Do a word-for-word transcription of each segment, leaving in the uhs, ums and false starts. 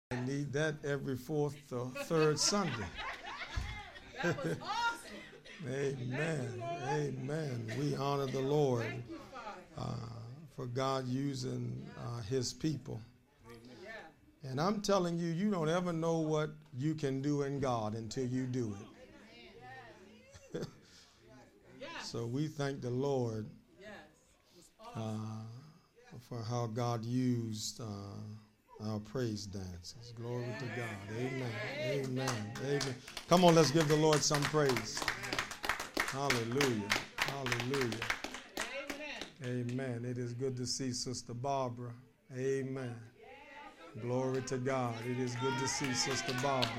I need that every fourth or third Sunday. That was awesome. Amen. You, Amen. We honor the Lord uh, for God using uh, his people. And I'm telling you, you don't ever know what you can do in God until you do it. So we thank the Lord uh, for how God used uh, our praise dances. Glory to God. Amen. Amen. Amen. Come on, let's give the Lord some praise. Hallelujah. Hallelujah. Amen. It is good to see Sister Barbara. Amen. Glory to God. It is good to see Sister Barbara.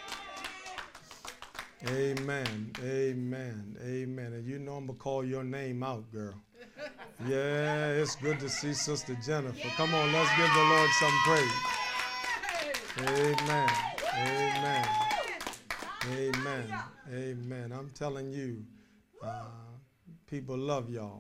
Amen. Amen. Amen. And you know I'm going to call your name out, girl. Yeah, it's good to see Sister Jennifer. Come on, let's give the Lord some praise. Amen. Amen. Amen. Amen. I'm telling you, uh, people love y'all.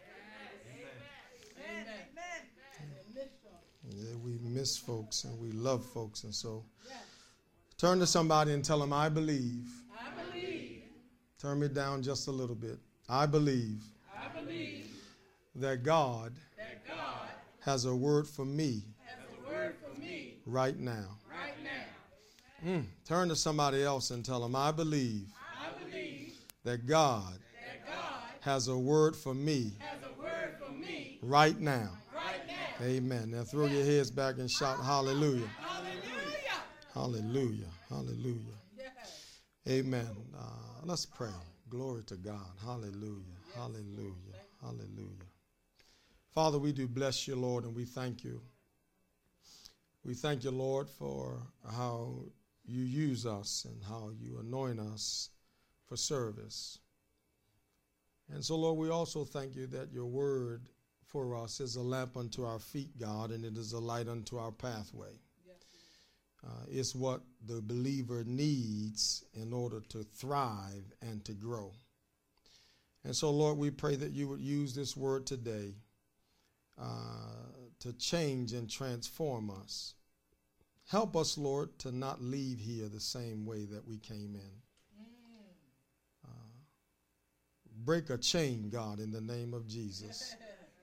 Yeah, we miss folks and we love folks. And so turn to somebody and tell them, I believe. I believe. Turn me down just a little bit. I believe, I believe that God, that God has a word for me, has a word for me right now. right now. Mm. Turn to somebody else and tell them, I believe, I believe that God, that God has a word for me, has a word for me right now. right now. Amen. Now throw your heads back and shout hallelujah. Hallelujah. Hallelujah. Hallelujah. Yes. Amen. Uh, let's pray. Glory to God. Hallelujah. Hallelujah. Hallelujah. Father, we do bless you, Lord, and we thank you. We thank you, Lord, for how you use us and how you anoint us for service. And so, Lord, we also thank you that your word for us is a lamp unto our feet, God, and it is a light unto our pathway. Uh, it's what the believer needs in order to thrive and to grow. And so, Lord, we pray that you would use this word today uh, to change and transform us. Help us, Lord, to not leave here the same way that we came in. Uh, break a chain, God, in the name of Jesus.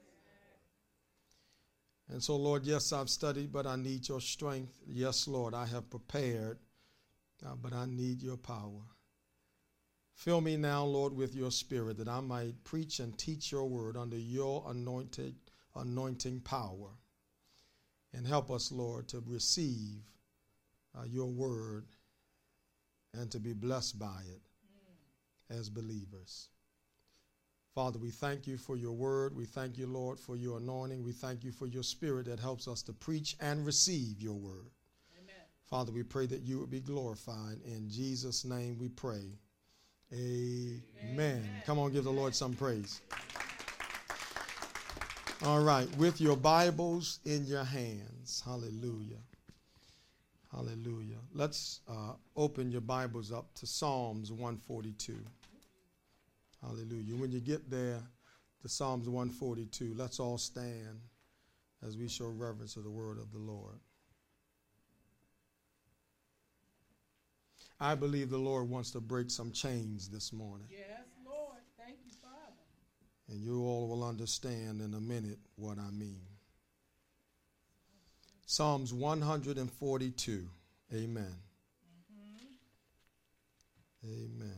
And so, Lord, yes, I've studied, but I need your strength. Yes, Lord, I have prepared, uh, but I need your power. Fill me now, Lord, with your spirit that I might preach and teach your word under your anointed, anointing power. And help us, Lord, to receive uh, your word and to be blessed by it mm. as believers. Father, we thank you for your word. We thank you, Lord, for your anointing. We thank you for your spirit that helps us to preach and receive your word. Amen. Father, we pray that you would be glorified. In Jesus' name we pray. Amen. Amen. Come on, give the Lord some praise. All right, with your Bibles in your hands. Hallelujah. Hallelujah. Let's uh, open your Bibles up to Psalms one forty-two. Hallelujah. When you get there to Psalms one forty-two, let's all stand as we show reverence to the word of the Lord. I believe the Lord wants to break some chains this morning. Yes, Lord. Thank you, Father. And you all will understand in a minute what I mean. Psalms one forty-two. Amen. Mm-hmm. Amen.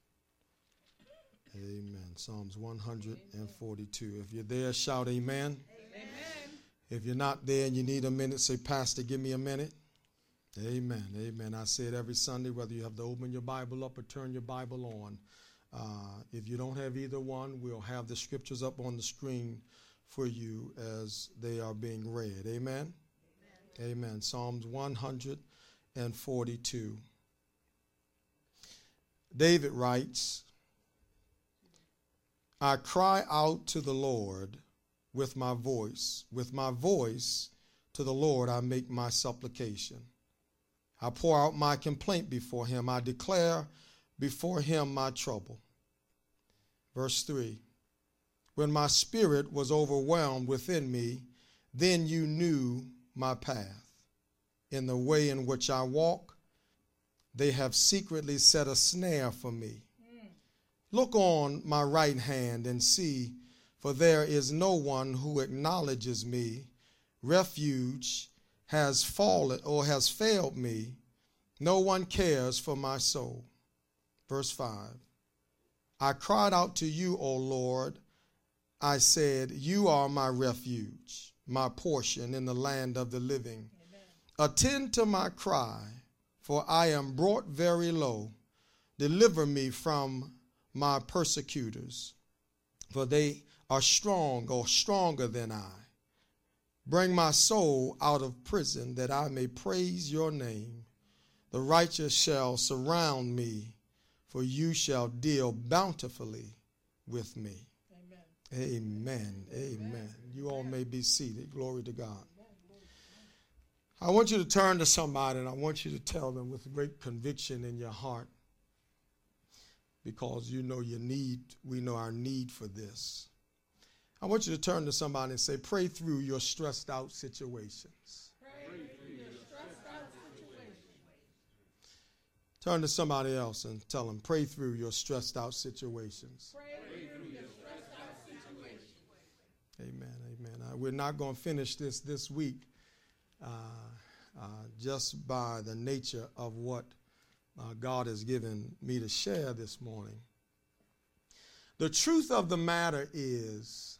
Amen. Psalms one forty-two. If you're there, shout amen. Amen. If you're not there and you need a minute, say, Pastor, give me a minute. Amen. Amen. I say it every Sunday, whether you have to open your Bible up or turn your Bible on. Uh, if you don't have either one, we'll have the scriptures up on the screen for you as they are being read. Amen. Amen. Amen. Psalms one forty-two. David writes, I cry out to the Lord with my voice. With my voice to the Lord I make my supplication. I pour out my complaint before him. I declare before him my trouble. Verse three. When my spirit was overwhelmed within me, then you knew my path. in the way in which I walk. They have secretly set a snare for me. Mm. Look on my right hand and see, for there is no one who acknowledges me. Refuge has fallen or has failed me. No one cares for my soul. Verse five. I cried out to you, O Lord. I said, you are my refuge, my portion in the land of the living. Amen. Attend to my cry, for I am brought very low. Deliver me from my persecutors, for they are strong or stronger than I. Bring my soul out of prison, that I may praise your name. The righteous shall surround me, for you shall deal bountifully with me. Amen. Amen. Amen. You all may be seated. Glory to God. I want you to turn to somebody and I want you to tell them with great conviction in your heart, because you know your need, we know our need for this. I want you to turn to somebody and say, pray through your stressed out situations. Pray through your stressed out situations. Turn to somebody else and tell them, pray through your stressed out situations. Pray through your stressed out situations. Amen, amen. Uh, we're not going to finish this this week uh, uh, just by the nature of what uh, God has given me to share this morning. The truth of the matter is,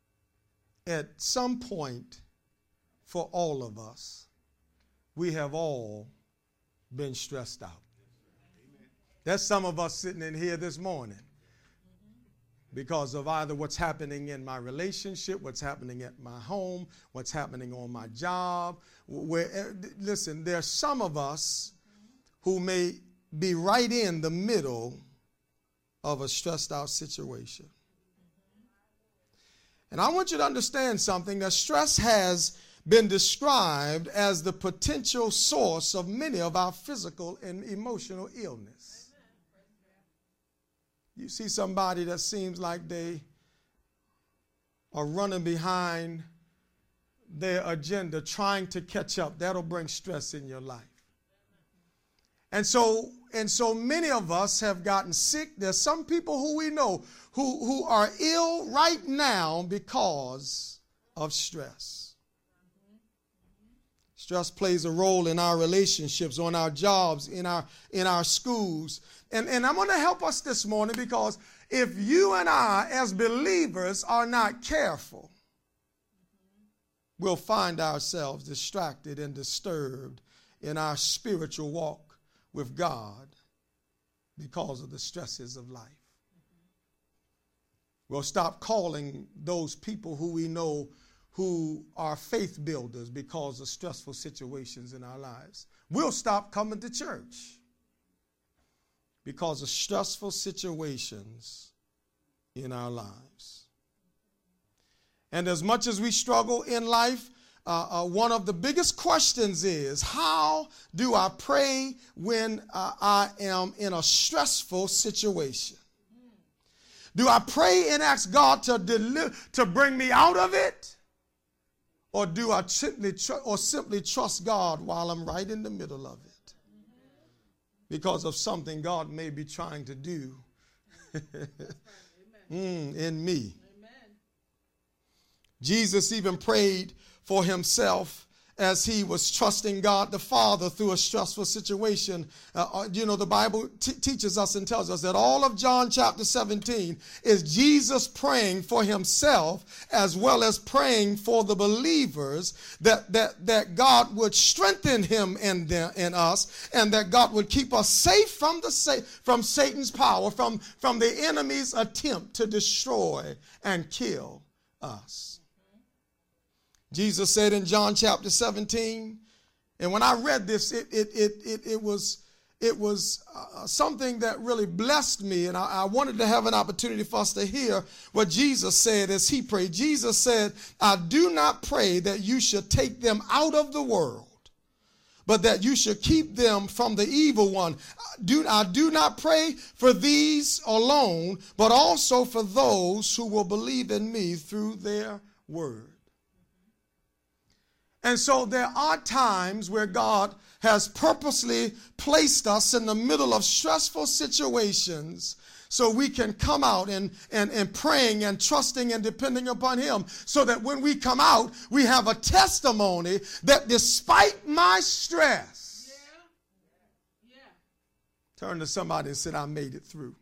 at some point for all of us, we have all been stressed out. There's some of us sitting in here this morning because of either what's happening in my relationship, what's happening at my home, what's happening on my job. Where, listen, there's some of us who may be right in the middle of a stressed out situation. And I want you to understand something, that stress has been described as the potential source of many of our physical and emotional illness. You see somebody that seems like they are running behind their agenda, trying to catch up. That'll bring stress in your life. And so, and so many of us have gotten sick. There's some people who we know who, who are ill right now because of stress. Stress plays a role in our relationships, on our jobs, in our, in our schools. And, and I'm going to help us this morning, because if you and I as believers are not careful, we'll find ourselves distracted and disturbed in our spiritual walk with God because of the stresses of life. We'll stop calling those people who we know who are faith builders because of stressful situations in our lives. We'll stop coming to church because of stressful situations in our lives. And as much as we struggle in life, Uh, uh, one of the biggest questions is, how do I pray when uh, I am in a stressful situation? Do I pray and ask God to deliver, to bring me out of it? Or do I simply, tr- or simply trust God while I'm right in the middle of it? Because of something God may be trying to do mm, in me. Amen. Jesus even prayed for himself as he was trusting God the Father through a stressful situation. Uh, you know, the Bible t- teaches us and tells us that all of John chapter seventeen is Jesus praying for himself as well as praying for the believers, that that that God would strengthen him and them, and us, and that God would keep us safe from the sa- from Satan's power, from from the enemy's attempt to destroy and kill us. Jesus said in John chapter seventeen, and when I read this, it it it it, it was it was uh, something that really blessed me, and I, I wanted to have an opportunity for us to hear what Jesus said as he prayed. Jesus said, "I do not pray that you should take them out of the world, but that you should keep them from the evil one. Do, I do not pray for these alone, but also for those who will believe in me through their word." And so there are times where God has purposely placed us in the middle of stressful situations so we can come out and, and, and praying and trusting and depending upon him, so that when we come out, we have a testimony that despite my stress, Yeah. Yeah. turn to somebody and say, I made it through.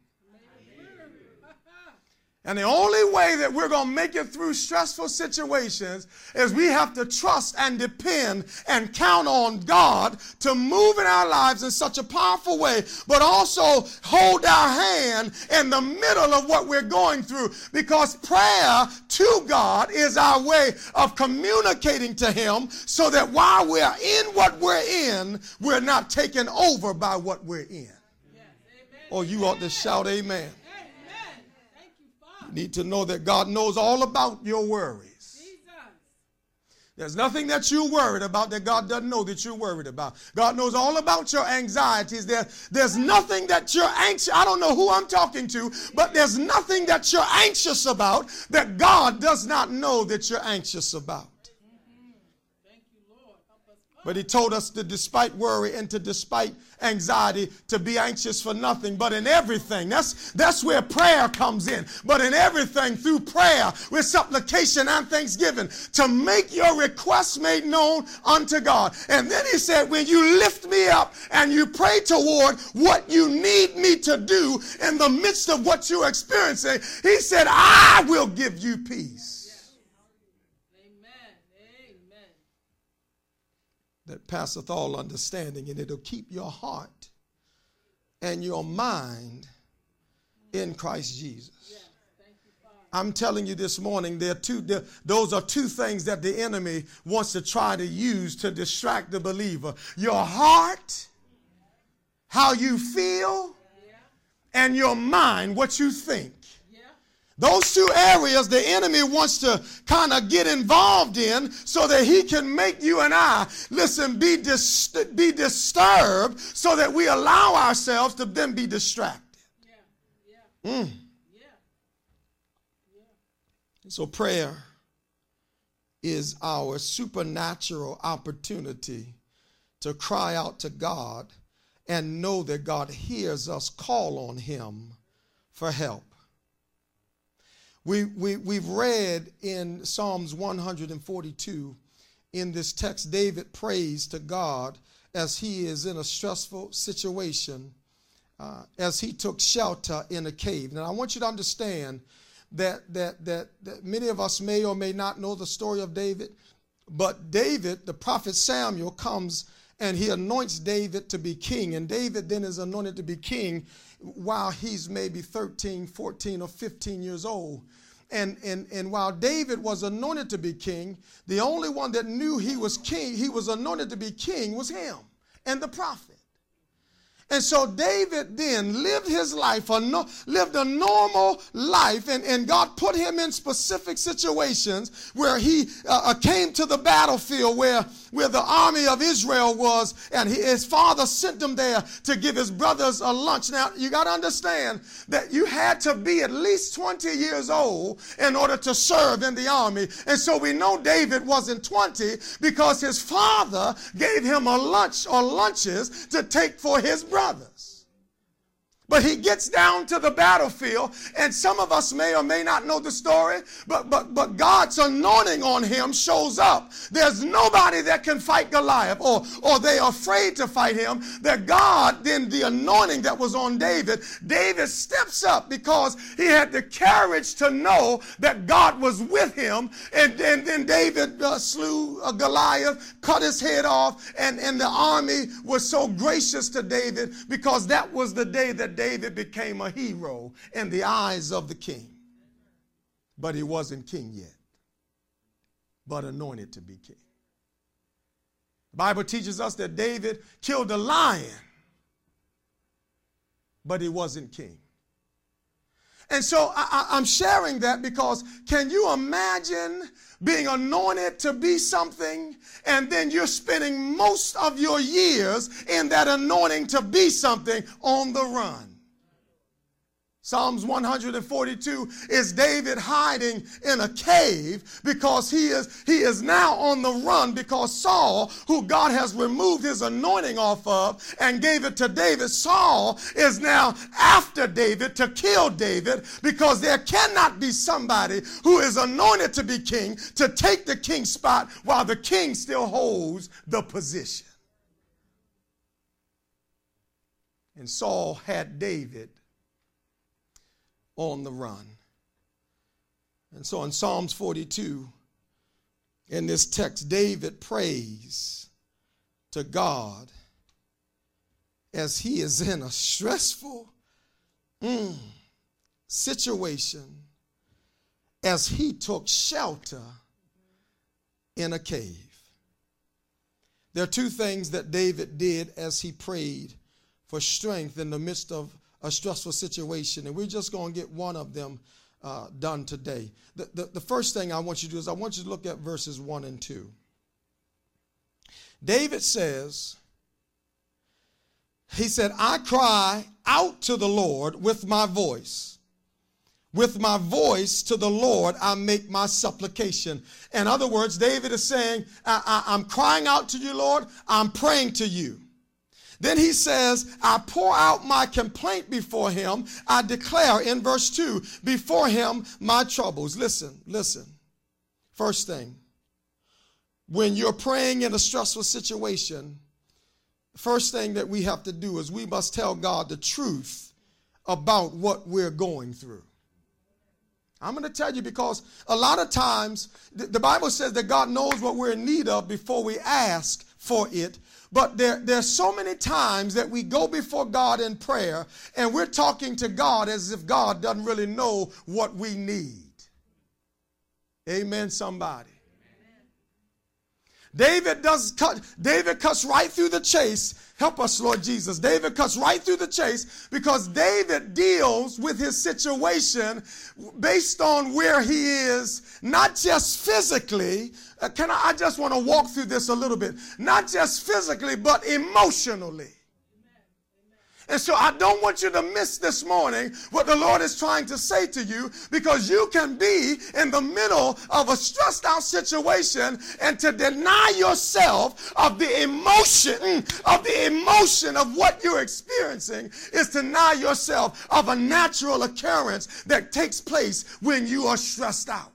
And the only way that we're going to make it through stressful situations is we have to trust and depend and count on God to move in our lives in such a powerful way, but also hold our hand in the middle of what we're going through, because prayer to God is our way of communicating to him, so that while we're in what we're in, we're not taken over by what we're in. Yes. Amen. Or you ought to shout amen. Amen. Thank you, Father. You need to know that God knows all about your worries. Jesus. There's nothing that you're worried about that God doesn't know that you're worried about. God knows all about your anxieties. There, there's nothing that you're anxious. I don't know who I'm talking to, but there's nothing that you're anxious about that God does not know that you're anxious about. Thank you, Lord. Help us. But he told us to despite worry and to despite anxiety, to be anxious for nothing, but in everything. That's, that's where prayer comes in. But in everything, through prayer, with supplication and thanksgiving, to make your requests made known unto God. And then he said, when you lift me up and you pray toward what you need me to do in the midst of what you're experiencing, he said, I will give you peace. That passeth all understanding, and it'll keep your heart and your mind in Christ Jesus. Yes, thank you, Father. I'm telling you this morning, there are two, there, those are two things that the enemy wants to try to use to distract the believer. Your heart, how you feel, Yeah. and your mind, what you think. Yeah. Those two areas the enemy wants to kind of get involved in so that he can make you and I, listen, be, dis- be disturbed, so that we allow ourselves to then be distracted. Yeah. Yeah. Mm. Yeah. Yeah. So prayer is our supernatural opportunity to cry out to God and know that God hears us call on him for help. We, we, we've read in Psalms one forty-two, in this text, David prays to God as he is in a stressful situation, uh, as he took shelter in a cave. Now, I want you to understand that, that, that, that many of us may or may not know the story of David, but David, the prophet Samuel, comes and he anoints David to be king, and David then is anointed to be king while he's maybe thirteen, fourteen, or fifteen years old. And, and, and while David was anointed to be king, the only one that knew he was king, he was anointed to be king, was him and the prophet. And so David then lived his life, a no, lived a normal life, and, and God put him in specific situations where he uh, came to the battlefield where, where the army of Israel was, and he, his father sent him there to give his brothers a lunch. Now, you got to understand that you had to be at least twenty years old in order to serve in the army. And so we know David wasn't twenty because his father gave him a lunch or lunches to take for his brothers. Brothers. But he gets down to the battlefield, and some of us may or may not know the story, but, but, but God's anointing on him shows up. There's nobody that can fight Goliath, or, or they are afraid to fight him. That God, then the anointing that was on David, David steps up because he had the courage to know that God was with him, and, and then David uh, slew uh, Goliath, cut his head off, and, and the army was so gracious to David because that was the day that David became a hero in the eyes of the king. But he wasn't king yet, but anointed to be king. The Bible teaches us that David killed a lion, but he wasn't king. And so I, I'm sharing that because can you imagine being anointed to be something, and then you're spending most of your years in that anointing to be something on the run? Psalms one forty-two is David hiding in a cave because he is, he is now on the run because Saul, who God has removed his anointing off of and gave it to David, Saul is now after David to kill David because there cannot be somebody who is anointed to be king to take the king's spot while the king still holds the position. And Saul had David on the run. And so in Psalms forty-two, in this text, David prays to God as he is in a stressful mm, situation as he took shelter in a cave. There are two things that David did as he prayed for strength in the midst of a stressful situation, and we're just going to get one of them uh, done today. The, the, the first thing I want you to do is I want you to look at verses one and two. David says, he said, I cry out to the Lord with my voice. With my voice to the Lord, I make my supplication. In other words, David is saying, I, I, I'm crying out to you, Lord. I'm praying to you. Then he says, I pour out my complaint before him. I declare in verse two, before him my troubles. Listen, listen. First thing, when you're praying in a stressful situation, the first thing that we have to do is we must tell God the truth about what we're going through. I'm going to tell you because a lot of times the Bible says that God knows what we're in need of before we ask for it. But there, there's so many times that we go before God in prayer and we're talking to God as if God doesn't really know what we need. Amen, somebody. David does cut, David cuts right through the chase. Help us, Lord Jesus. David cuts right through the chase because David deals with his situation based on where he is, not just physically. Uh, can I, I just want to walk through this a little bit. Not just physically, but emotionally. And so I don't want you to miss this morning what the Lord is trying to say to you, because you can be in the middle of a stressed out situation and to deny yourself of the emotion, of the emotion of what you're experiencing is to deny yourself of a natural occurrence that takes place when you are stressed out.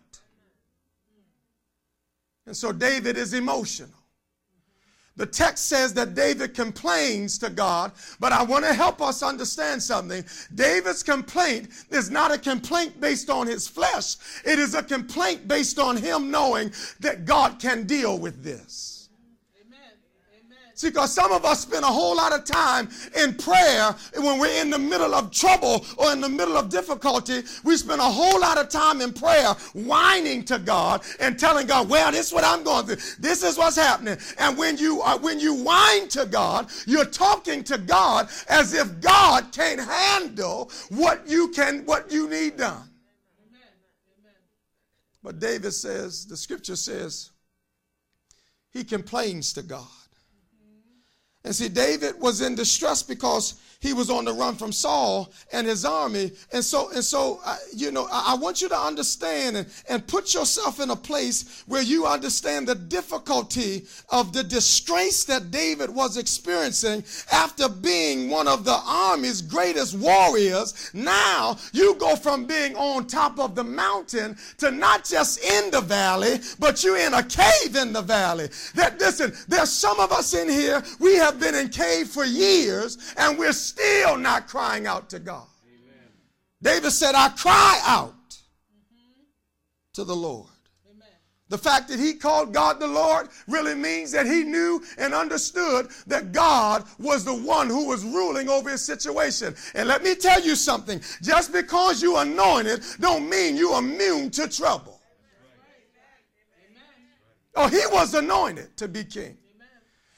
And so David is emotional. The text says that David complains to God, but I want to help us understand something. David's complaint is not a complaint based on his flesh. It is a complaint based on him knowing that God can deal with this. See, because some of us spend a whole lot of time in prayer when we're in the middle of trouble or in the middle of difficulty. We spend a whole lot of time in prayer whining to God and telling God, well, this is what I'm going through. This is what's happening. And when you uh, when you whine to God, you're talking to God as if God can't handle what you can, what you need done. Amen. Amen. But David says, the scripture says, he complains to God. And see, David was in distress because he was on the run from Saul and his army. And so, and so, uh, you know, I, I want you to understand and, and put yourself in a place where you understand the difficulty of the disgrace that David was experiencing after being one of the army's greatest warriors. Now you go from being on top of the mountain to not just in the valley, but you're in a cave in the valley. That, listen, there's some of us in here, we have been in cave for years and we're still not crying out to God. Amen. David said, I cry out mm-hmm. to the Lord. Amen. The fact that he called God the Lord really means that he knew and understood that God was the one who was ruling over his situation. And let me tell you something, just because you're anointed don't mean you're immune to trouble. Amen. Oh, he was anointed to be king.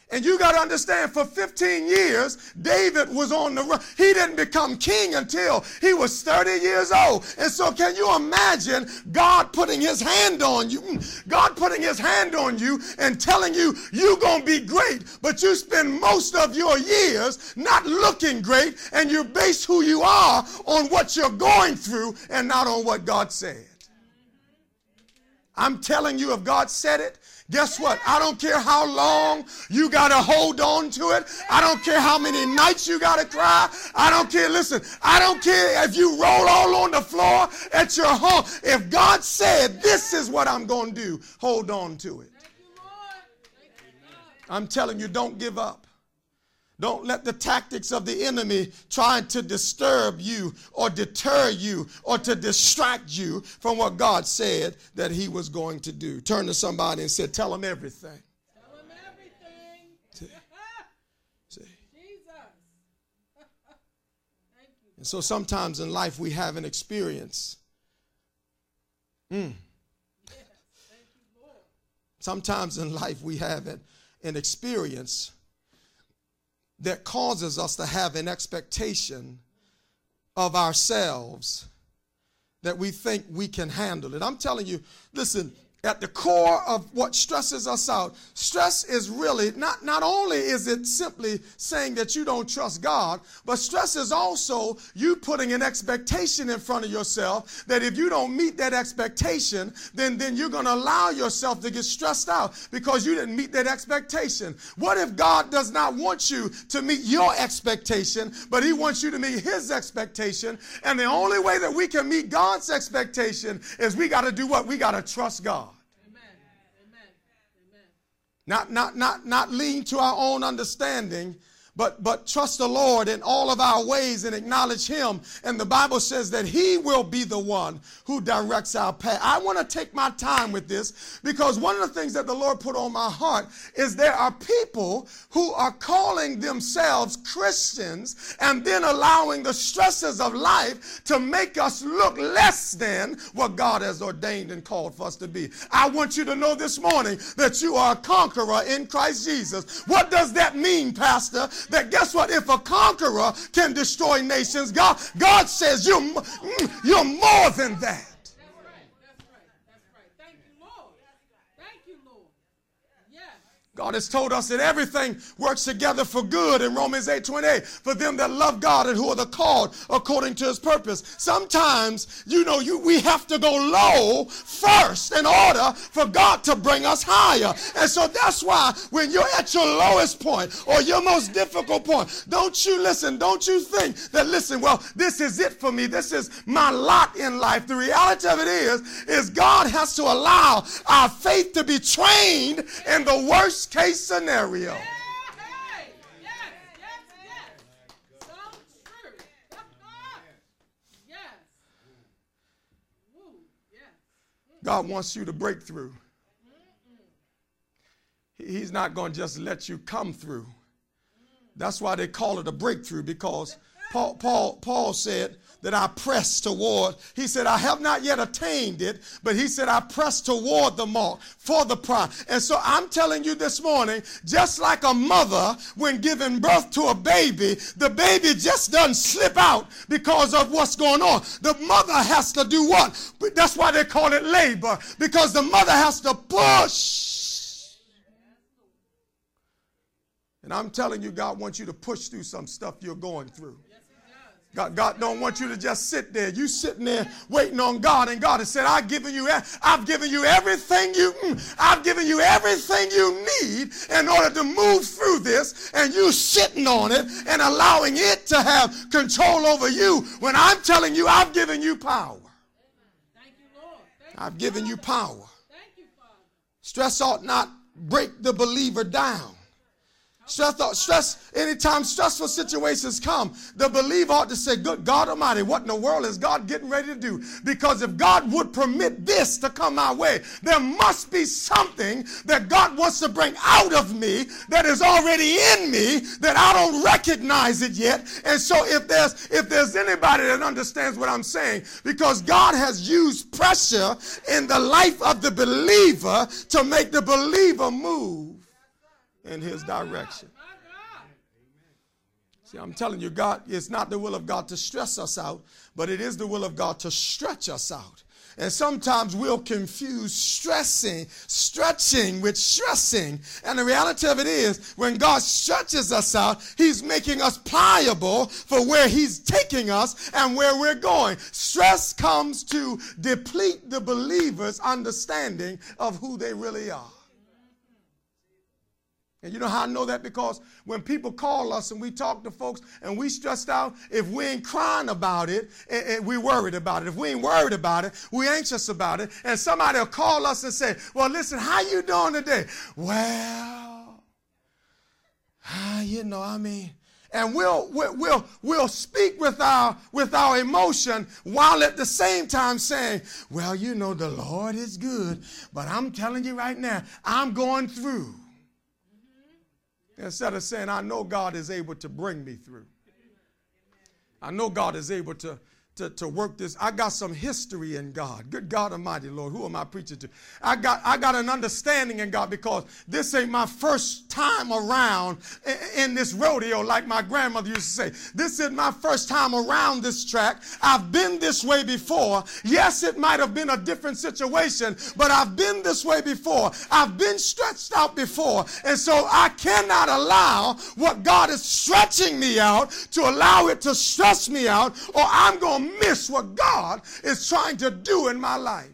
And you got to understand, for fifteen years, David was on the run. He didn't become king until he was thirty years old. And so can you imagine God putting his hand on you, God putting his hand on you and telling you, you're going to be great, but you spend most of your years not looking great, and you base who you are on what you're going through and not on what God said. I'm telling you, if God said it, guess what? I don't care how long you got to hold on to it. I don't care how many nights you got to cry. I don't care. Listen, I don't care if you roll all on the floor at your home. If God said, this is what I'm going to do, hold on to it. I'm telling you, don't give up. Don't let the tactics of the enemy trying to disturb you or deter you or to distract you from what God said that he was going to do. Turn to somebody and say, tell him everything. Tell him everything. See? See? Jesus. Thank you. And so sometimes in life we have an experience. Mm. Yes. Thank you, Lord. Sometimes in life we have an, an experience that causes us to have an expectation of ourselves that we think we can handle it. I'm telling you, listen, at the core of what stresses us out, stress is really not, not only is it simply saying that you don't trust God, but stress is also you putting an expectation in front of yourself that if you don't meet that expectation, then, then you're going to allow yourself to get stressed out because you didn't meet that expectation. What if God does not want you to meet your expectation, but he wants you to meet his expectation? And the only way that we can meet God's expectation is we got to do what? We got to trust God. Not, not, not, not lean to our own understanding, but, but trust the Lord in all of our ways and acknowledge him. And the Bible says that he will be the one who directs our path. I want to take my time with this because one of the things that the Lord put on my heart is there are people who are calling themselves Christians and then allowing the stresses of life to make us look less than what God has ordained and called for us to be. I want you to know this morning that you are a conqueror in Christ Jesus. What does that mean, Pastor? That guess what? If a conqueror can destroy nations, God, God says you're, you're more than that. That's right. That's right. That's right. Thank you, Lord. Thank you, Lord. Yes. God has told us that everything works together for good in Romans eight twenty-eight for them that love God and who are the called according to his purpose. Sometimes, you know, you we have to go low first in order for God to bring us higher. And so that's why when you're at your lowest point or your most difficult point, don't you listen, don't you think that, listen, well, this is it for me. This is my lot in life. The reality of it is, is God has to allow our faith to be trained in the worst case scenario. Hey, yes, yes, yes. So true. Yes. Woo, yes. God wants you to break through. He's not going to just let you come through. That's why they call it a breakthrough, because Paul, Paul, Paul said that I press toward. He said, I have not yet attained it, but he said, I press toward the mark for the prize. And so I'm telling you this morning, just like a mother, when giving birth to a baby, the baby just doesn't slip out because of what's going on. The mother has to do what? That's why they call it labor, because the mother has to push. And I'm telling you, God wants you to push through some stuff you're going through. God, God don't want you to just sit there. You sitting there waiting on God, and God has said, I've given you, I've given you everything you, I've given you everything you need in order to move through this, and you sitting on it and allowing it to have control over you when I'm telling you I've given you power. Thank you, Lord. Thank I've given you power. Thank you, Father. Stress ought not break the believer down. Stress, stress, anytime stressful situations come, the believer ought to say, good God Almighty, what in the world is God getting ready to do? Because if God would permit this to come my way, there must be something that God wants to bring out of me that is already in me that I don't recognize it yet. And so if there's, if there's anybody that understands what I'm saying, because God has used pressure in the life of the believer to make the believer move in his direction. See, I'm telling you, God, it's not the will of God to stress us out, but it is the will of God to stretch us out. And sometimes we'll confuse stressing, stretching with stressing. And the reality of it is, when God stretches us out, he's making us pliable for where he's taking us and where we're going. Stress comes to deplete the believer's understanding of who they really are. And you know how I know that? Because when people call us and we talk to folks and we stressed out, if we ain't crying about it, and, and we worried about it. If we ain't worried about it, we anxious about it. And somebody will call us and say, well, listen, how you doing today? Well, ah, you know, I mean, and we'll, we'll, we'll, we'll speak with our, with our emotion while at the same time saying, well, you know, the Lord is good, but I'm telling you right now, I'm going through. Instead of saying, I know God is able to bring me through. I know God is able to, to, to work this. I got some history in God. Good God Almighty, Lord. Who am I preaching to? I got, I got an understanding in God because this ain't my first time around in, in this rodeo like my grandmother used to say. This is my first time around this track. I've been this way before. Yes, it might have been a different situation, but I've been this way before. I've been stretched out before. And so I cannot allow what God is stretching me out to allow it to stress me out, or I'm going to miss what God is trying to do in my life.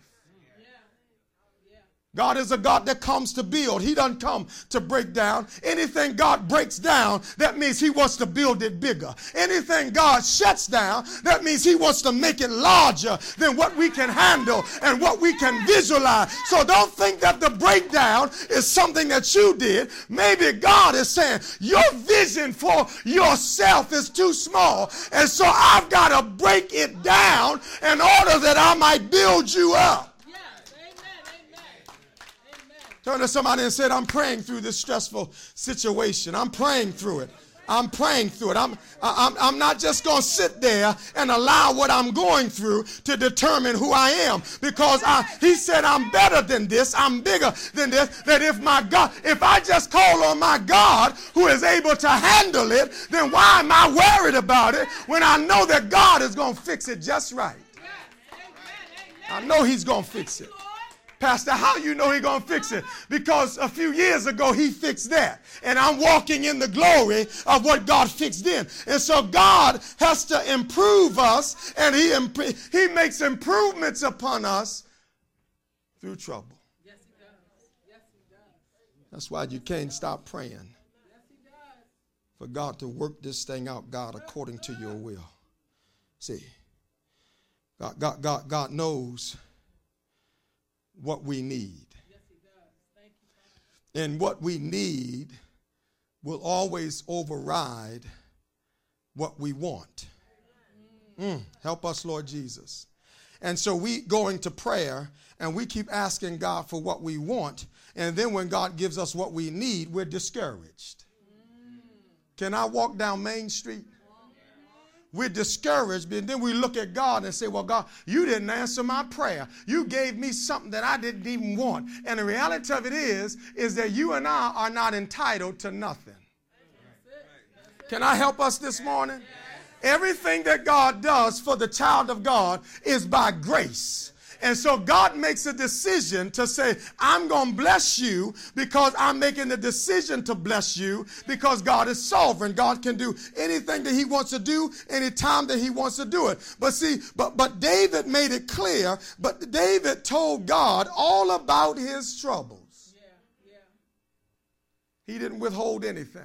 God is a God that comes to build. He doesn't come to break down. Anything God breaks down, that means he wants to build it bigger. Anything God shuts down, that means he wants to make it larger than what we can handle and what we can visualize. So don't think that the breakdown is something that you did. Maybe God is saying your vision for yourself is too small, and so I've got to break it down in order that I might build you up. Turn to somebody and say, I'm praying through this stressful situation. I'm praying through it. I'm praying through it. I'm, I'm, I'm not just going to sit there and allow what I'm going through to determine who I am. Because I, he said I'm better than this. I'm bigger than this. That if my God, if I just call on my God who is able to handle it, then why am I worried about it when I know that God is going to fix it just right? I know he's going to fix it. Pastor, how you know he's going to fix it? Because a few years ago, he fixed that. And I'm walking in the glory of what God fixed in. And so God has to improve us, and he, imp- he makes improvements upon us through trouble. Yes, he does. Yes, he does. That's why you can't stop praying. Yes, he does. For God to work this thing out, God, according to your will. See, God, God, God, God knows what we need. Yes, he does. Thank you, Father. And what we need will always override what we want. Mm, help us, Lord Jesus. And so we go into prayer and we keep asking God for what we want. And then when God gives us what we need, we're discouraged. Mm. Can I walk down Main Street? We're discouraged, and then we look at God and say, well, God, you didn't answer my prayer. You gave me something that I didn't even want. And the reality of it is, is that you and I are not entitled to nothing. Can I help us this morning? Everything that God does for the child of God is by grace. And so God makes a decision to say, I'm going to bless you because I'm making the decision to bless you because God is sovereign. God can do anything that he wants to do anytime that he wants to do it. But see, but, but David made it clear, but David told God all about his troubles. Yeah, yeah. He didn't withhold anything.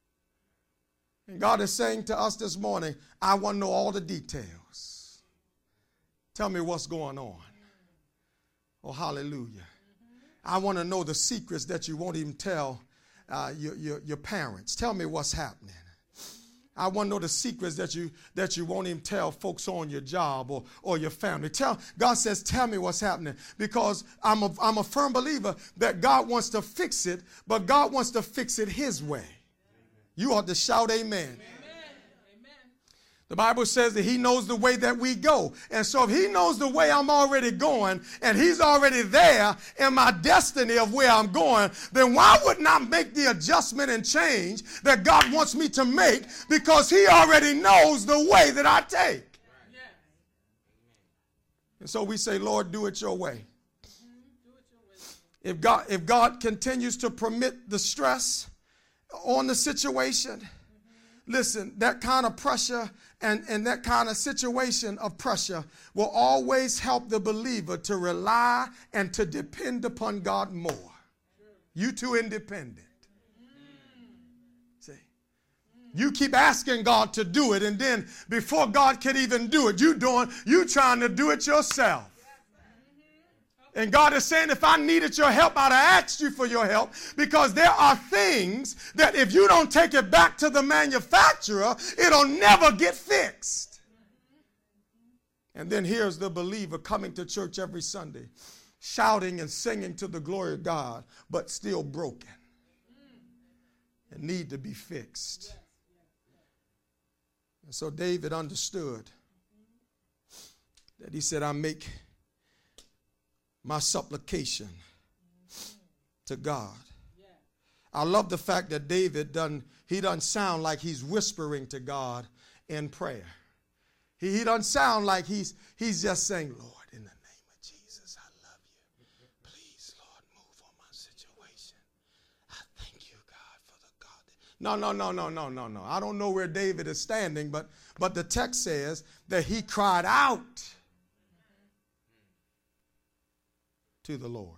And God is saying to us this morning, I want to know all the details. Tell me what's going on. Oh, hallelujah. Mm-hmm. I want to know the secrets that you won't even tell uh, your, your, your parents. Tell me what's happening. I want to know the secrets that you that you won't even tell folks on your job or, or your family. Tell God says, tell me what's happening, because I'm a, I'm a firm believer that God wants to fix it, but God wants to fix it his way. You ought to shout amen. Amen. The Bible says that he knows the way that we go. And so if he knows the way I'm already going and he's already there in my destiny of where I'm going, then why wouldn't I make the adjustment and change that God wants me to make, because he already knows the way that I take. And so we say, Lord, do it your way. If God, if God continues to permit the stress on the situation, listen, that kind of pressure and, and that kind of situation of pressure will always help the believer to rely and to depend upon God more. You too independent. See, you keep asking God to do it, and then before God can even do it, you doing, you trying to do it yourself. And God is saying, if I needed your help, I'd have asked you for your help, because there are things that if you don't take it back to the manufacturer, it'll never get fixed. And then here's the believer coming to church every Sunday, shouting and singing to the glory of God, but still broken and need to be fixed. And so David understood that he said, I make my supplication to God. I love the fact that David done, he doesn't sound like he's whispering to God in prayer. He, he doesn't sound like he's, he's just saying, Lord, in the name of Jesus, I love you. Please, Lord, move on my situation. I thank you, God, for the God. That... No, no, no, no, no, no, no. I don't know where David is standing, but, but the text says that he cried out to the Lord.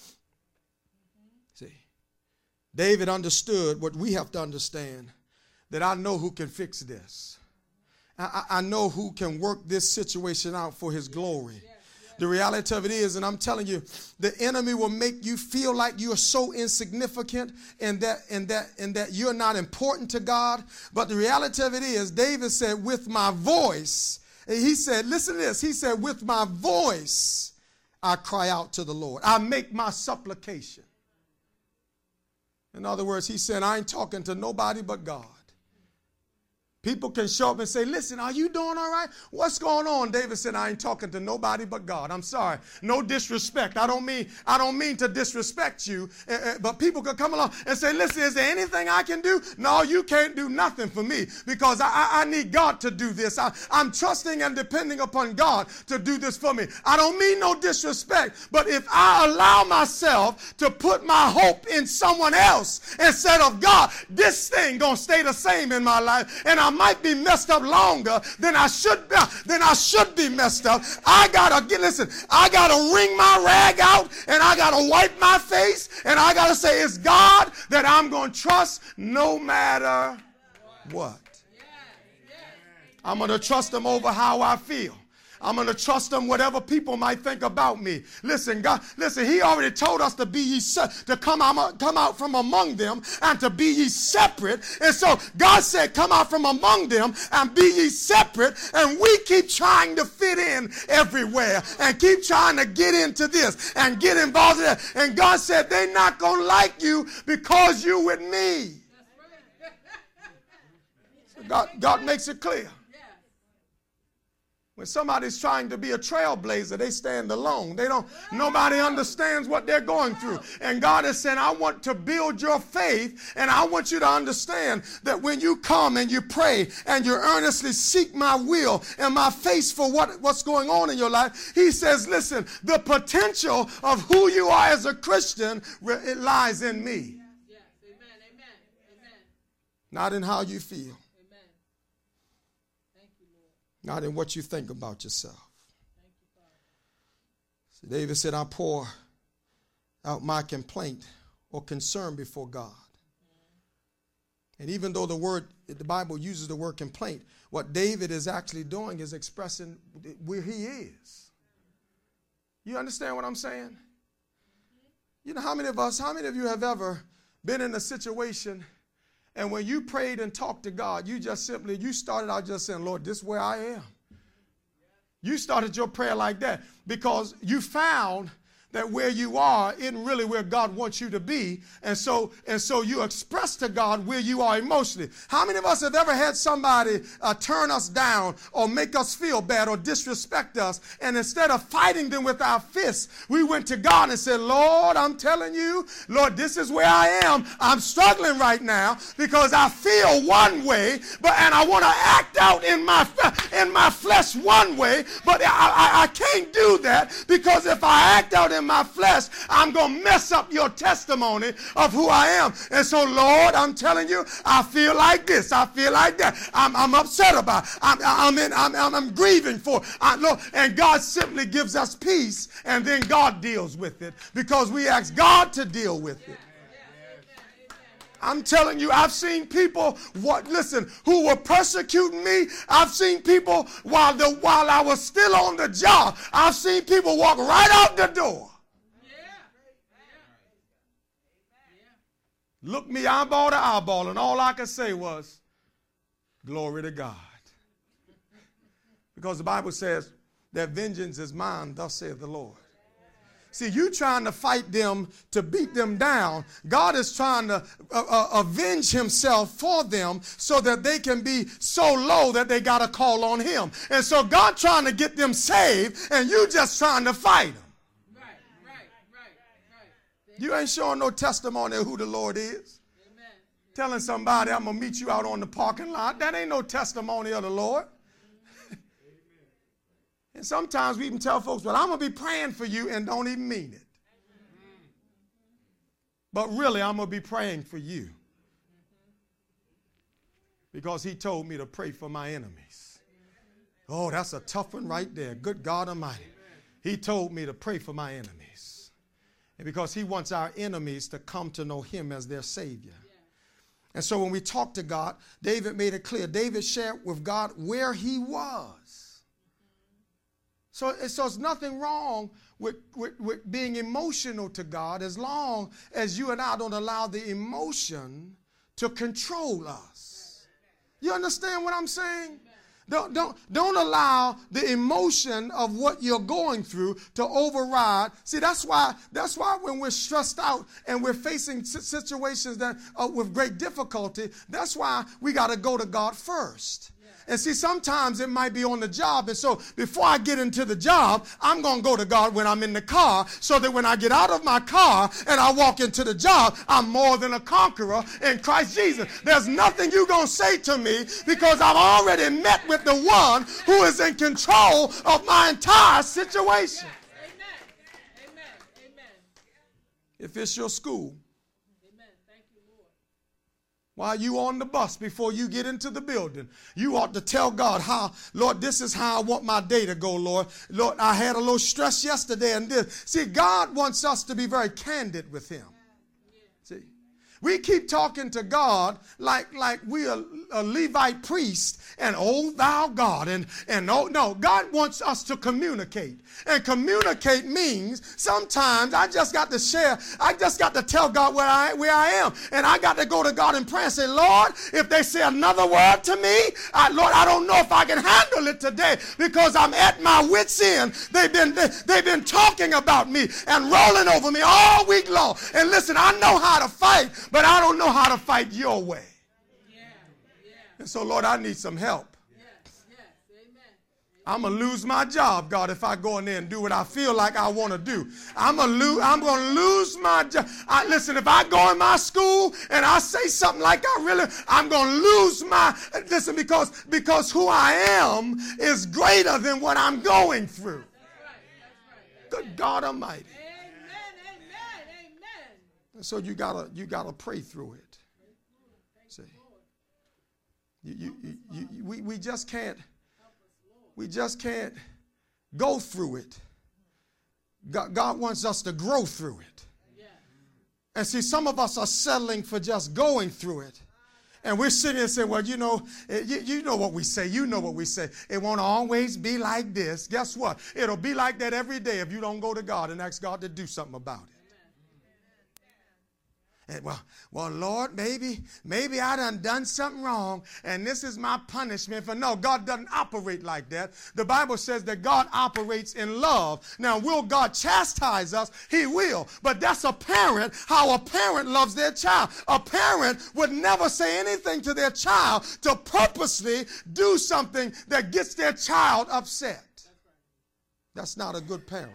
See, David understood what we have to understand, that I know who can fix this. I, I know who can work this situation out for his glory. The reality of it is, and I'm telling you, the enemy will make you feel like you're so insignificant and that and that and that you're not important to God. But the reality of it is, David said, with my voice, he said, listen to this, he said, with my voice, I cry out to the Lord. I make my supplication. In other words, he said, I ain't talking to nobody but God. People can show up and say, listen, are you doing all right? What's going on? David said, I ain't talking to nobody but God. I'm sorry. No disrespect. I don't mean, I don't mean to disrespect you. Uh, uh, but people could come along and say, listen, is there anything I can do? No, you can't do nothing for me, because I, I, I need God to do this. I, I'm trusting and depending upon God to do this for me. I don't mean no disrespect, but if I allow myself to put my hope in someone else instead of God, this thing gonna stay the same in my life, and I'm might be messed up longer than I should be, than I should be messed up. I gotta get, listen, I gotta wring my rag out, and I gotta wipe my face, and I gotta say it's God that I'm gonna trust no matter what. I'm gonna trust him over how I feel. I'm going to trust him whatever people might think about me. Listen, God, listen, he already told us to be ye se- to come out, come out from among them and to be ye separate. And so God said, come out from among them and be ye separate. And we keep trying to fit in everywhere and keep trying to get into this and get involved in that. And God said, they're not going to like you because you with me. So God, God makes it clear. When somebody's trying to be a trailblazer, they stand alone. They don't, nobody understands what they're going through. And God is saying, I want to build your faith, and I want you to understand that when you come and you pray and you earnestly seek my will and my face for what, what's going on in your life, he says, listen, the potential of who you are as a Christian, it lies in me. Yes. Amen. Amen. Amen. Not in how you feel. Not in what you think about yourself. Thank you, so David said, I pour out my complaint or concern before God. Mm-hmm. And even though the word, the Bible uses the word complaint, what David is actually doing is expressing where he is. You understand what I'm saying? Mm-hmm. You know, how many of us, how many of you have ever been in a situation, and when you prayed and talked to God, you just simply, you started out just saying, Lord, this is where I am. You started your prayer like that because you found that where you are isn't really where God wants you to be. And so, and so you express to God where you are emotionally. How many of us have ever had somebody uh, turn us down or make us feel bad or disrespect us? And instead of fighting them with our fists, we went to God and said, Lord, I'm telling you, Lord, this is where I am. I'm struggling right now because I feel one way, but and I want to act out in my in my flesh one way, but I, I, I can't do that because if I act out in my flesh, I'm going to mess up your testimony of who I am. And so, Lord, I'm telling you, I feel like this. I feel like that. I'm, I'm upset about it. I'm, I'm, in, I'm, I'm, I'm grieving for it. I, Lord, and God simply gives us peace, and then God deals with it because we ask God to deal with it. I'm telling you, I've seen people, what, listen, who were persecuting me. I've seen people while, the, while I was still on the job. I've seen people walk right out the door. Look me eyeball to eyeball, and all I could say was, glory to God. Because the Bible says that vengeance is mine, thus saith the Lord. See, you trying to fight them to beat them down. God is trying to uh, uh, avenge himself for them so that they can be so low that they got to call on him. And so God trying to get them saved, and you just trying to fight them. You ain't showing no testimony of who the Lord is. Amen. Telling somebody I'm going to meet you out on the parking lot. That ain't no testimony of the Lord. And sometimes we even tell folks, well, I'm going to be praying for you and don't even mean it. But really, I'm going to be praying for you. Because he told me to pray for my enemies. Oh, that's a tough one right there. Good God Almighty. He told me to pray for my enemies. And because he wants our enemies to come to know him as their Savior. Yeah. And so when we talk to God, David made it clear. David shared with God where he was. So, so it's nothing wrong with, with, with being emotional to God as long as you and I don't allow the emotion to control us. You understand what I'm saying? Don't, don't, don't allow the emotion of what you're going through to override. See, that's why, that's why when we're stressed out and we're facing situations that uh, with great difficulty, that's why we got to go to God first. And see, sometimes it might be on the job. And so before I get into the job, I'm going to go to God when I'm in the car so that when I get out of my car and I walk into the job, I'm more than a conqueror in Christ Jesus. There's nothing you're going to say to me because I've already met with the one who is in control of my entire situation. Amen. Amen. Amen. If it's your school, while you on the bus before you get into the building, you ought to tell God how, Lord, this is how I want my day to go, Lord. Lord, I had a little stress yesterday and this. See, God wants us to be very candid with him. See, we keep talking to God like, like we are a Levite priest and oh thou God. And, and oh, no, God wants us to communicate. And communicate means sometimes I just got to share. I just got to tell God where I, where I am. And I got to go to God in prayer and say, Lord, if they say another word to me, I, Lord, I don't know if I can handle it today because I'm at my wit's end. They've been, they, they've been talking about me and rolling over me all week long. And listen, I know how to fight, but I don't know how to fight your way. Yeah, yeah. And so, Lord, I need some help. I'm going to lose my job, God, if I go in there and do what I feel like I want to do. I'm going to lose, I'm going to lose my job. I, listen, if I go in my school and I say something like I really, I'm going to lose my, listen, because, because who I am is greater than what I'm going through. Good God Almighty. Amen, amen, amen. And so you gotta, you gotta pray through it. See, you, you, you, you, we, we just can't. We just can't go through it. God, God wants us to grow through it. And see, some of us are settling for just going through it. And we're sitting and saying, well, you know, you, you know what we say. You know what we say. It won't always be like this. Guess what? It'll be like that every day if you don't go to God and ask God to do something about it. And well, well, Lord, maybe, maybe I done done something wrong, and this is my punishment for no. God doesn't operate like that. The Bible says that God operates in love. Now, will God chastise us? He will. But that's a parent, how a parent loves their child. A parent would never say anything to their child to purposely do something that gets their child upset. That's not a good parent.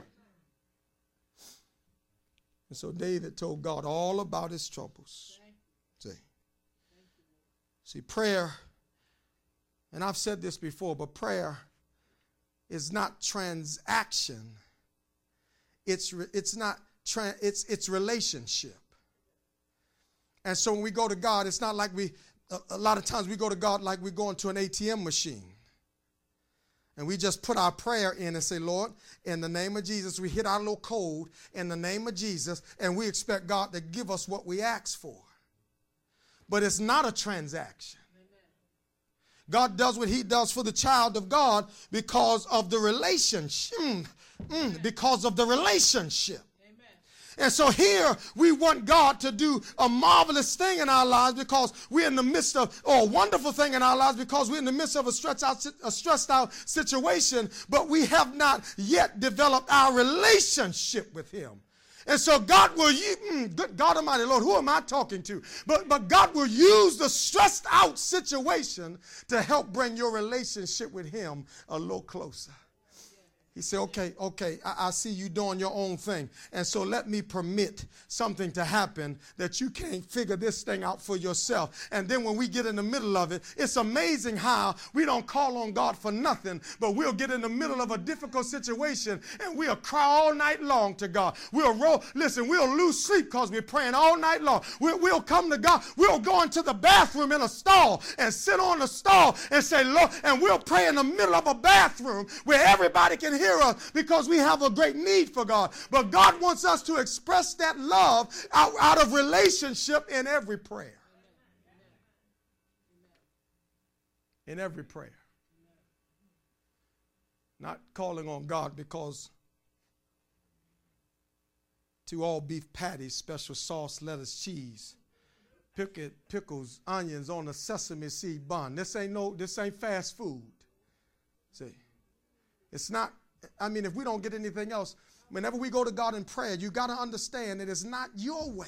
And so David told God all about his troubles. See, see, prayer, and I've said this before, but prayer is not transaction. It's it's not tra- it's it's relationship. And so when we go to God, it's not like we a, a lot of times we go to God like we go into an A T M machine. And we just put our prayer in and say, Lord, in the name of Jesus, we hit our little code in the name of Jesus, and we expect God to give us what we ask for. But it's not a transaction. Amen. God does what he does for the child of God because of the relationship. Mm, mm, because of the relationship. And so here we want God to do a marvelous thing in our lives because we're in the midst of, or a wonderful thing in our lives because we're in the midst of a stressed out, a stressed out situation, but we have not yet developed our relationship with him. And so God will, mm, good God Almighty, Lord, who am I talking to? But, but God will use the stressed out situation to help bring your relationship with him a little closer. He said, okay, okay, I, I see you doing your own thing. And so let me permit something to happen that you can't figure this thing out for yourself. And then when we get in the middle of it, it's amazing how we don't call on God for nothing, but we'll get in the middle of a difficult situation and we'll cry all night long to God. We'll roll, listen, we'll lose sleep because we're praying all night long. We'll, we'll come to God. We'll go into the bathroom in a stall and sit on the stall and say, Lord, and we'll pray in the middle of a bathroom where everybody can hear us because we have a great need for God. But God wants us to express that love out, out of relationship in every prayer. In every prayer. Not calling on God because to all beef patties, special sauce, lettuce, cheese, pickle, pickles, onions on a sesame seed bun. This ain't no, this ain't fast food. See, it's not. I mean, if we don't get anything else, whenever we go to God in prayer, you got to understand that it's not your way.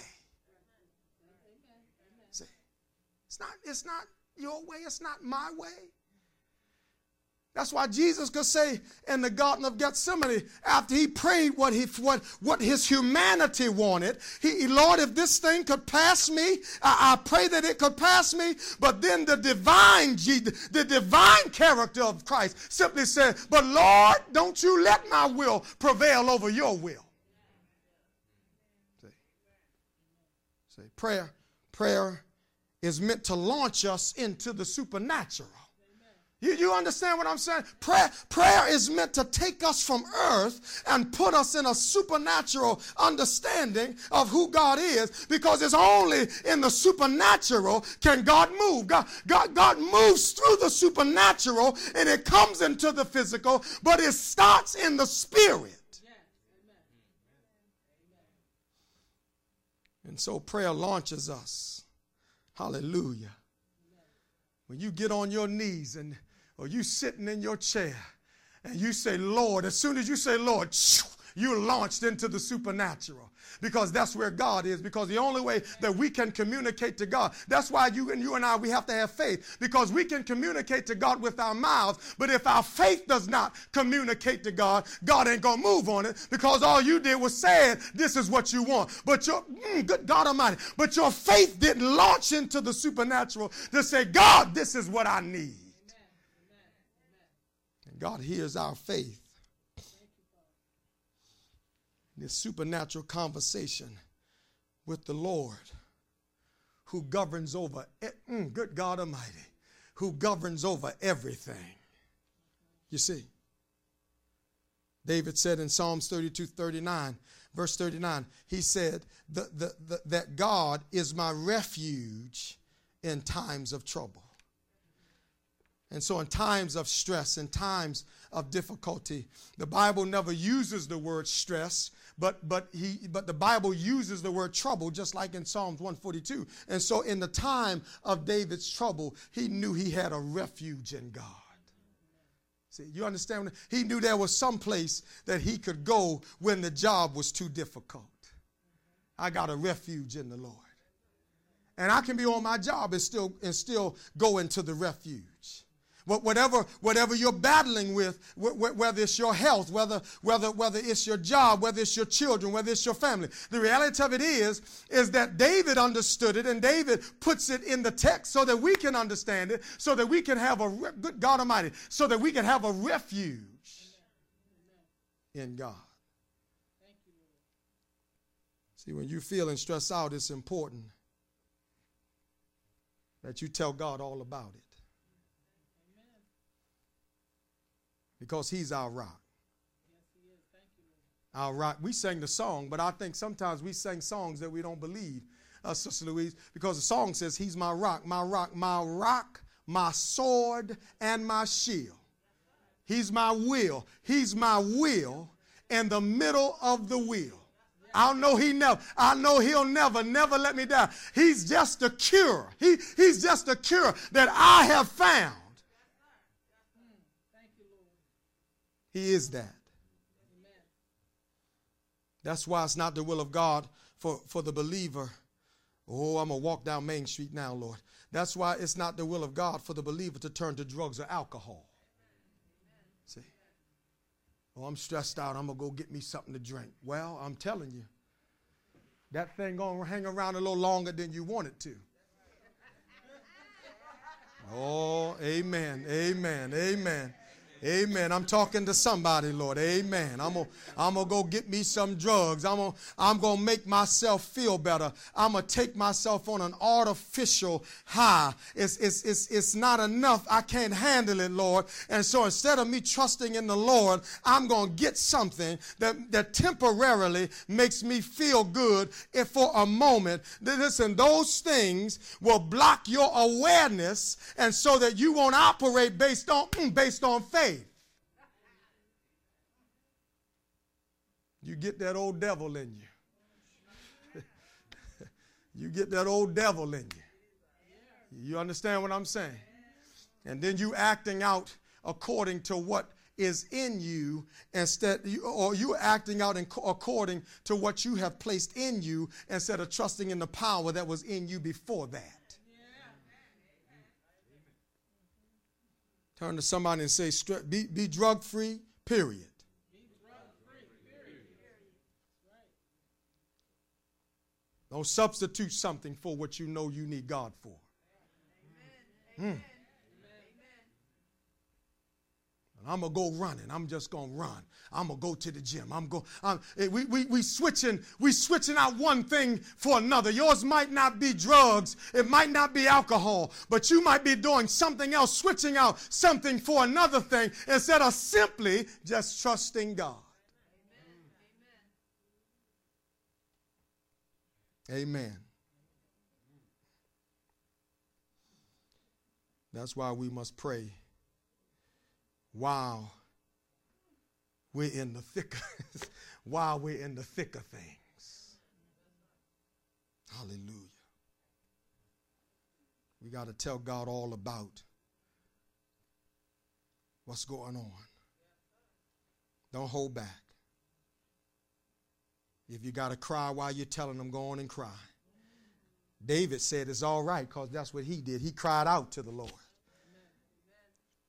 See, it's not, it's not your way. It's not my way. That's why Jesus could say in the Garden of Gethsemane, after he prayed what he what what his humanity wanted, he, Lord, if this thing could pass me, I, I pray that it could pass me. But then the divine, the divine character of Christ simply said, but Lord, don't you let my will prevail over your will. See, see, prayer, prayer is meant to launch us into the supernatural. You, you understand what I'm saying? Prayer, prayer is meant to take us from earth and put us in a supernatural understanding of who God is, because it's only in the supernatural can God move. God, God, God moves through the supernatural and it comes into the physical, but it starts in the spirit. And so prayer launches us. Hallelujah. When you get on your knees and or you sitting in your chair and you say, Lord, as soon as you say, Lord, you're launched into the supernatural, because that's where God is, because the only way that we can communicate to God, that's why you and you and I, we have to have faith, because we can communicate to God with our mouths, but if our faith does not communicate to God, God ain't going to move on it, because all you did was say, this is what you want, but your, mm, good God Almighty, but your faith didn't launch into the supernatural to say, God, this is what I need. And God hears our faith. This supernatural conversation with the Lord, who governs over, mm, good God Almighty, who governs over everything. You see, David said in Psalms thirty-two, thirty-nine, verse thirty-nine, he said the, the, the, that God is my refuge in times of trouble. And so in times of stress, in times of difficulty, the Bible never uses the word stress, but but he but the Bible uses the word trouble just like in Psalms one forty-two. And so in the time of David's trouble, he knew he had a refuge in God. See, you understand? He knew there was some place that he could go when the job was too difficult. I got a refuge in the Lord. And I can be on my job and still and still go into the refuge. Whatever, whatever you're battling with, whether it's your health, whether, whether, whether it's your job, whether it's your children, whether it's your family. The reality of it is, is that David understood it, and David puts it in the text so that we can understand it, so that we can have a, good God Almighty, so that we can have a refuge in God. See, when you're feeling stressed out, it's important that you tell God all about it. Because he's our rock. Yes, he is. Thank you, Lord. Our rock. We sang the song, but I think sometimes we sing songs that we don't believe, uh, Sister Louise, because the song says he's my rock, my rock, my rock, my sword, and my shield. He's my will. He's my will in the middle of the wheel. I know he never, I know he'll never, never let me down. He's just a cure. He, he's just a cure that I have found. He is that. Amen. That's why it's not the will of God for, for the believer. Oh, I'm going to walk down Main Street now, Lord. That's why it's not the will of God for the believer to turn to drugs or alcohol. See? Oh, I'm stressed out. I'm going to go get me something to drink. Well, I'm telling you, that thing going to hang around a little longer than you want it to. Oh, amen, amen, amen. Amen. I'm talking to somebody, Lord. Amen. I'm going I'm to go get me some drugs. I'm going I'm to make myself feel better. I'm going to take myself on an artificial high. It's, it's, it's, it's not enough. I can't handle it, Lord. And so instead of me trusting in the Lord, I'm going to get something that, that temporarily makes me feel good if for a moment. Listen, those things will block your awareness, and so that you won't operate based on, based on faith. You get that old devil in you. You get that old devil in you. You understand what I'm saying? And then you acting out according to what is in you instead, or you acting out in, according to what you have placed in you instead of trusting in the power that was in you before that. Turn to somebody and say, be, be drug free, period. Don't substitute something for what you know you need God for. Mm. I'm going to go running. I'm just going to run. I'm going to go to the gym. I'm go, I'm, we, we, we, switching, we switching out one thing for another. Yours might not be drugs. It might not be alcohol. But you might be doing something else, switching out something for another thing instead of simply just trusting God. Amen. That's why we must pray while we're in the thick of, while we're in the thick of things. Hallelujah. We got to tell God all about what's going on. Don't hold back. If you got to cry while you're telling them, go on and cry. David said it's all right because that's what he did. He cried out to the Lord.